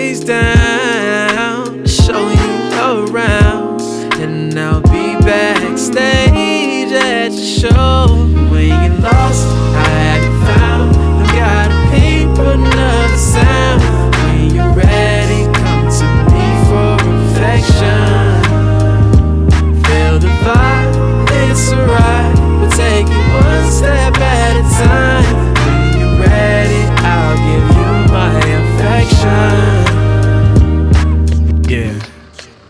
face down, show you around, and I'll be backstage at your show. When you get lost